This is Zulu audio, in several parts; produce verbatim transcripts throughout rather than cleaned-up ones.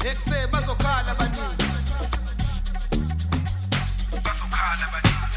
Ekse bazokhala baningi. Bazokhala baningi.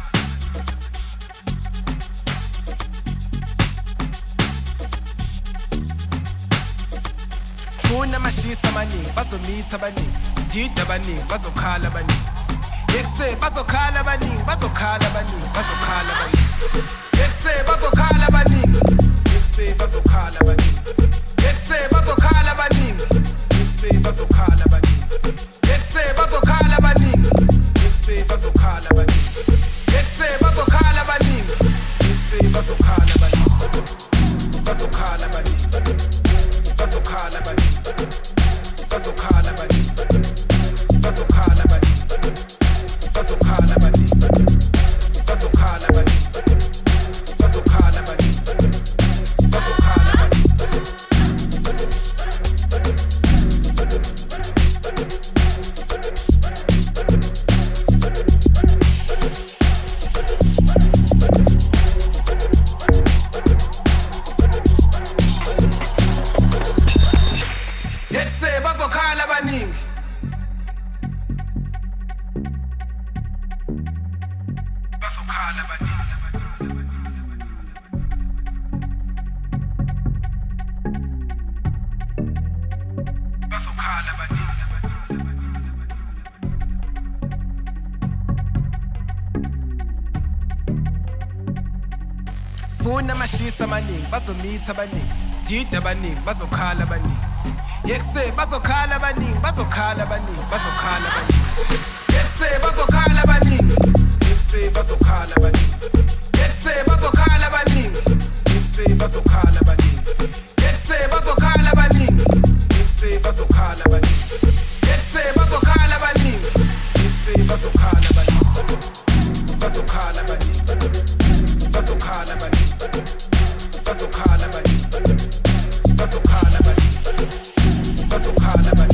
Sifuna amashisa amaningi, bazomitha abaningi. Sidida abaningi, bazokhala abaningi. Ekse bazokhala abaningi, bazokhala abaningi, bazokhala abaningi. Ekse bazokhala abaningi. Ekse bazokhala abaningi. Ekse bazokhala abaningi. Ekse bazokhala abaningi. Ekse bazokhala abaningi. Ekse bazokhala abaningi. Ekse bazokhala abaningi. Ekse bazokhala abaningi. Bazokhala abaningi. Bazokhala abaningi. Bazokhala abaningi. Bazokhala abaningi. Bazokhala abaningi. Bazokhala abaningi. Bazokhala abaningi. Bazokhala abaningi. Ekse bazokhala abaningi. Bazokhala abaningi. Bazokhala abaningi. Sifuna amashisa amaningi, bazomitha abaningi. Sidida abaningi, bazokhala abaningi. Ekse bazokhala abaningi, bazokhala abaningi, bazokhala abaningi. Ekse bazokhala abaningi. Ekse bazokhala abaningi. Ekse bazokhala abaningi. Ekse bazokhala abaningi. Ekse bazokhala abaningi. Ekse bazokhala abaningi. Ekse bazokhala abaningi. Ekse bazokhala abaningi. Bazokhala abaningi. Bazokhala abaningi. Bazokhala abaningi. Bazokhala abaningi. Bazokhala abaningi.